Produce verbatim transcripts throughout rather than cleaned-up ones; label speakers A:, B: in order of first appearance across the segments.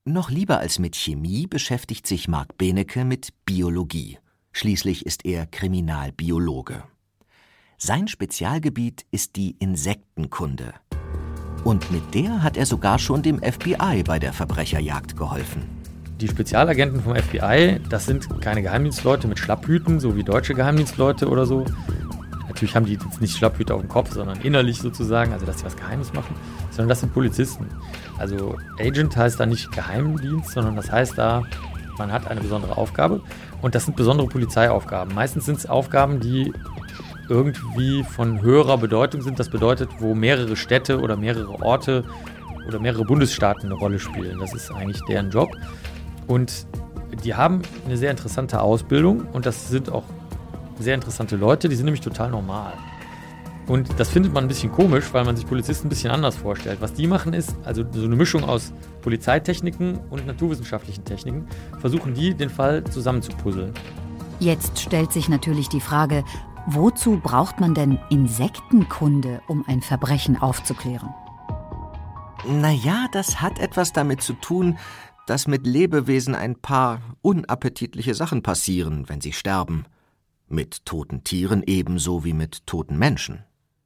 A: Noch lieber als mit Chemie beschäftigt sich Marc Benecke mit Biologie. Schließlich ist er Kriminalbiologe. Sein Spezialgebiet ist die Insektenkunde. Und mit der hat er sogar schon dem F B I bei der Verbrecherjagd geholfen.
B: Die Spezialagenten vom F B I, das sind keine Geheimdienstleute mit Schlapphüten, so wie deutsche Geheimdienstleute oder so. Natürlich haben die jetzt nicht Schlapphüte auf dem Kopf, sondern innerlich sozusagen, also dass sie was Geheimes machen, sondern das sind Polizisten. Also Agent heißt da nicht Geheimdienst, sondern das heißt da, man hat eine besondere Aufgabe und das sind besondere Polizeiaufgaben. Meistens sind es Aufgaben, die irgendwie von höherer Bedeutung sind. Das bedeutet, wo mehrere Städte oder mehrere Orte oder mehrere Bundesstaaten eine Rolle spielen. Das ist eigentlich deren Job. Und die haben eine sehr interessante Ausbildung und das sind auch sehr interessante Leute, die sind nämlich total normal. Und das findet man ein bisschen komisch, weil man sich Polizisten ein bisschen anders vorstellt. Was die machen ist, also so eine Mischung aus Polizeitechniken und naturwissenschaftlichen Techniken, versuchen die, den Fall zusammenzupuzzeln.
C: Jetzt stellt sich natürlich die Frage, wozu braucht man denn Insektenkunde, um ein Verbrechen aufzuklären?
A: Naja, das hat etwas damit zu tun, dass mit Lebewesen ein paar unappetitliche Sachen passieren, wenn sie sterben. Mit toten Tieren ebenso wie mit toten Menschen.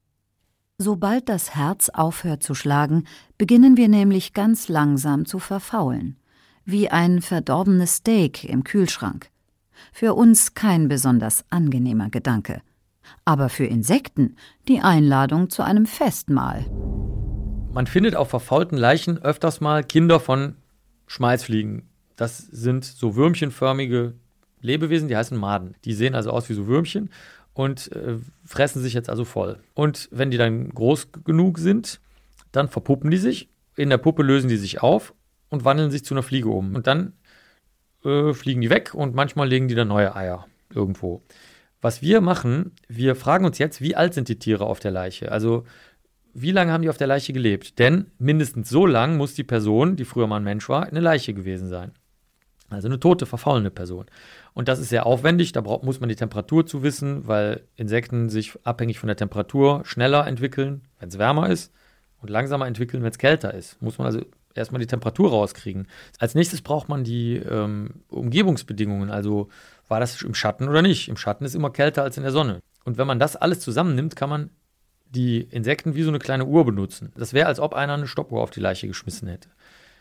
C: Sobald das Herz aufhört zu schlagen, beginnen wir nämlich ganz langsam zu verfaulen. Wie ein verdorbenes Steak im Kühlschrank. Für uns kein besonders angenehmer Gedanke. Aber für Insekten die Einladung zu einem Festmahl.
B: Man findet auf verfaulten Leichen öfters mal Kinder von Schmalzfliegen. Das sind so würmchenförmige Lebewesen, die heißen Maden. Die sehen also aus wie so Würmchen und äh, fressen sich jetzt also voll. Und wenn die dann groß genug sind, dann verpuppen die sich. In der Puppe lösen die sich auf und wandeln sich zu einer Fliege um. Und dann äh, fliegen die weg und manchmal legen die dann neue Eier irgendwo. Was wir machen, wir fragen uns jetzt, wie alt sind die Tiere auf der Leiche? Also wie lange haben die auf der Leiche gelebt? Denn mindestens so lang muss die Person, die früher mal ein Mensch war, eine Leiche gewesen sein. Also eine tote, verfaulene Person. Und das ist sehr aufwendig, da braucht, muss man die Temperatur zu wissen, weil Insekten sich abhängig von der Temperatur schneller entwickeln, wenn es wärmer ist, und langsamer entwickeln, wenn es kälter ist. Muss man also erstmal die Temperatur rauskriegen. Als nächstes braucht man die ähm, Umgebungsbedingungen, also war das im Schatten oder nicht. Im Schatten ist immer kälter als in der Sonne. Und wenn man das alles zusammennimmt, kann man die Insekten wie so eine kleine Uhr benutzen. Das wäre, als ob einer eine Stoppuhr auf die Leiche geschmissen hätte.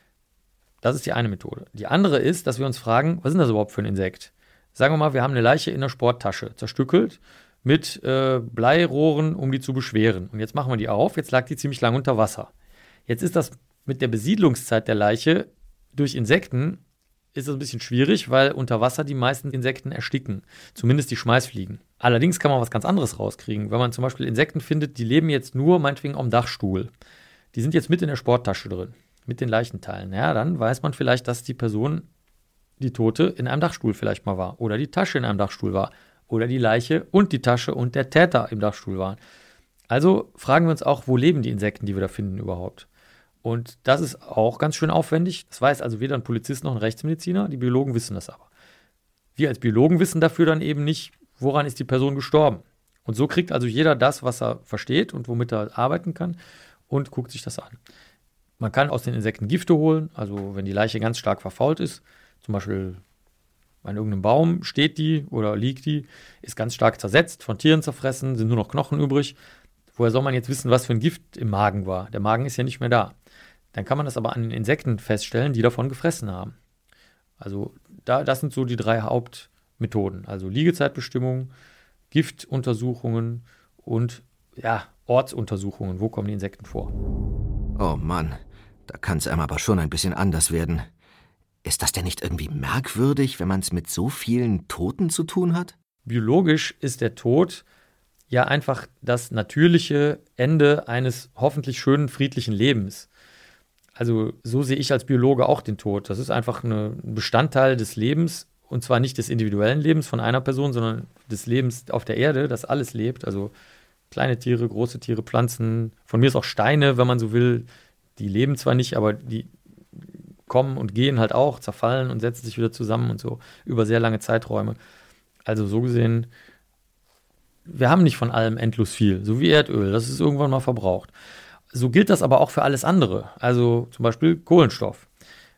B: Das ist die eine Methode. Die andere ist, dass wir uns fragen, was ist das überhaupt für ein Insekt? Sagen wir mal, wir haben eine Leiche in einer Sporttasche, zerstückelt, mit äh, Bleirohren, um die zu beschweren. Und jetzt machen wir die auf, jetzt lag die ziemlich lang unter Wasser. Jetzt ist das mit der Besiedlungszeit der Leiche durch Insekten ist das ein bisschen schwierig, weil unter Wasser die meisten Insekten ersticken, zumindest die Schmeißfliegen. Allerdings kann man was ganz anderes rauskriegen. Wenn man zum Beispiel Insekten findet, die leben jetzt nur meinetwegen am Dachstuhl. Die sind jetzt mit in der Sporttasche drin, mit den Leichenteilen. Ja, dann weiß man vielleicht, dass die Person, die Tote, in einem Dachstuhl vielleicht mal war oder die Tasche in einem Dachstuhl war oder die Leiche und die Tasche und der Täter im Dachstuhl waren. Also fragen wir uns auch, wo leben die Insekten, die wir da finden überhaupt? Und das ist auch ganz schön aufwendig. Das weiß also weder ein Polizist noch ein Rechtsmediziner. Die Biologen wissen das aber. Wir als Biologen wissen dafür dann eben nicht, woran ist die Person gestorben. Und so kriegt also jeder das, was er versteht und womit er arbeiten kann und guckt sich das an. Man kann aus den Insekten Gifte holen, also wenn die Leiche ganz stark verfault ist, zum Beispiel an irgendeinem Baum steht die oder liegt die, ist ganz stark zersetzt, von Tieren zerfressen, sind nur noch Knochen übrig. Woher soll man jetzt wissen, was für ein Gift im Magen war? Der Magen ist ja nicht mehr da. Dann kann man das aber an den Insekten feststellen, die davon gefressen haben. Also da, das sind so die drei Hauptmethoden. Also Liegezeitbestimmung, Giftuntersuchungen und ja, Ortsuntersuchungen. Wo kommen die Insekten vor?
A: Oh Mann, da kann es einem aber schon ein bisschen anders werden. Ist das denn nicht irgendwie merkwürdig, wenn man es mit so vielen Toten zu tun hat?
B: Biologisch ist der Tod ja einfach das natürliche Ende eines hoffentlich schönen, friedlichen Lebens. Also so sehe ich als Biologe auch den Tod. Das ist einfach eine, ein Bestandteil des Lebens, und zwar nicht des individuellen Lebens von einer Person, sondern des Lebens auf der Erde, das alles lebt. Also kleine Tiere, große Tiere, Pflanzen, von mir ist auch Steine, wenn man so will. Die leben zwar nicht, aber die kommen und gehen halt auch, zerfallen und setzen sich wieder zusammen und so über sehr lange Zeiträume. Also so gesehen, wir haben nicht von allem endlos viel, so wie Erdöl, das ist irgendwann mal verbraucht. So gilt das aber auch für alles andere, also zum Beispiel Kohlenstoff.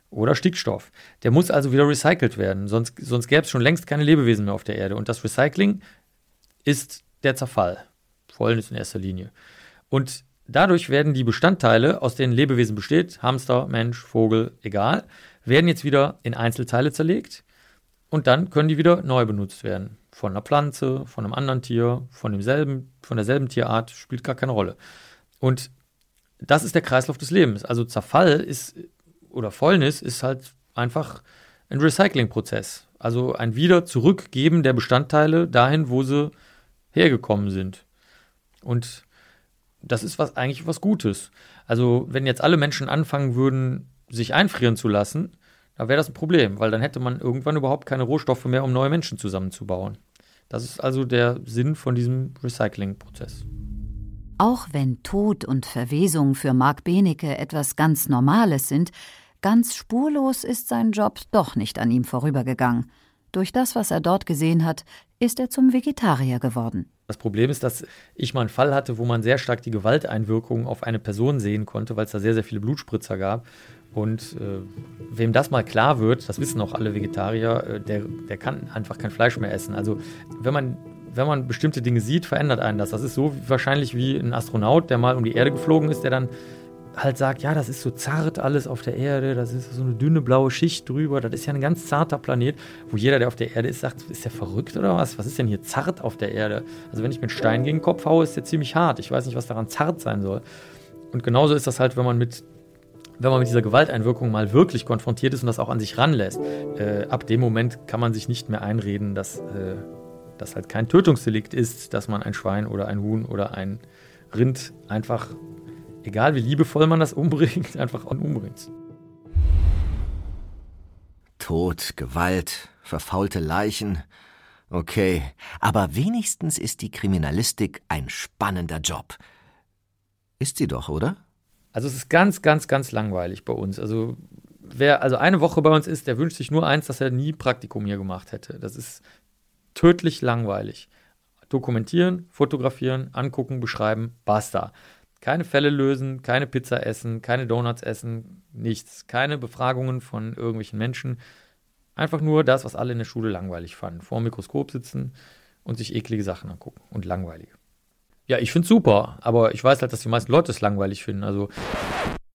B: oder Stickstoff. Der muss also wieder recycelt werden, sonst, sonst gäbe es schon längst keine Lebewesen mehr auf der Erde. Und das Recycling ist der Zerfall, Fäulnis in erster Linie. Und dadurch werden die Bestandteile, aus denen Lebewesen besteht, Hamster, Mensch, Vogel, egal, werden jetzt wieder in Einzelteile zerlegt und dann können die wieder neu benutzt werden. Von einer Pflanze, von einem anderen Tier, von demselben, von derselben Tierart, spielt gar keine Rolle. Und das ist der Kreislauf des Lebens. Also Zerfall ist oder Fäulnis ist halt einfach ein Recyclingprozess. Also ein Wieder-Zurückgeben der Bestandteile dahin, wo sie hergekommen sind. Und das ist was, eigentlich was Gutes. Also wenn jetzt alle Menschen anfangen würden, sich einfrieren zu lassen, dann wäre das ein Problem, weil dann hätte man irgendwann überhaupt keine Rohstoffe mehr, um neue Menschen zusammenzubauen. Das ist also der Sinn von diesem Recyclingprozess.
C: Auch wenn Tod und Verwesung für Marc Benecke etwas ganz Normales sind, ganz spurlos ist sein Job doch nicht an ihm vorübergegangen. Durch das, was er dort gesehen hat, ist er zum Vegetarier geworden.
B: Das Problem ist, dass ich mal einen Fall hatte, wo man sehr stark die Gewalteinwirkung auf eine Person sehen konnte, weil es da sehr, sehr viele Blutspritzer gab. Und äh, wem das mal klar wird, das wissen auch alle Vegetarier, äh, der, der kann einfach kein Fleisch mehr essen. Also wenn man, wenn man bestimmte Dinge sieht, verändert einen das. Das ist so wahrscheinlich wie ein Astronaut, der mal um die Erde geflogen ist, der dann halt sagt, ja, das ist so zart alles auf der Erde, das ist so eine dünne blaue Schicht drüber, das ist ja ein ganz zarter Planet, wo jeder, der auf der Erde ist, sagt, ist der verrückt oder was? Was ist denn hier zart auf der Erde? Also wenn ich mit Stein gegen den Kopf haue, ist der ziemlich hart. Ich weiß nicht, was daran zart sein soll. Und genauso ist das halt, wenn man mit, wenn man mit dieser Gewalteinwirkung mal wirklich konfrontiert ist und das auch an sich ranlässt. Äh, ab dem Moment kann man sich nicht mehr einreden, dass äh, das halt kein Tötungsdelikt ist, dass man ein Schwein oder ein Huhn oder ein Rind einfach, egal wie liebevoll man das umbringt, einfach umbringt.
A: Tod, Gewalt, verfaulte Leichen. Okay, aber wenigstens ist die Kriminalistik ein spannender Job. Ist sie doch, oder?
B: Also es ist ganz, ganz, ganz langweilig bei uns. Also wer also eine Woche bei uns ist, der wünscht sich nur eins, dass er nie Praktikum hier gemacht hätte. Das ist tödlich langweilig. Dokumentieren, fotografieren, angucken, beschreiben, basta. Keine Fälle lösen, keine Pizza essen, keine Donuts essen, nichts. Keine Befragungen von irgendwelchen Menschen. Einfach nur das, was alle in der Schule langweilig fanden. Vor dem Mikroskop sitzen und sich eklige Sachen angucken und langweilige. Ja, ich finde es super, aber ich weiß halt, dass die meisten Leute es langweilig finden. Also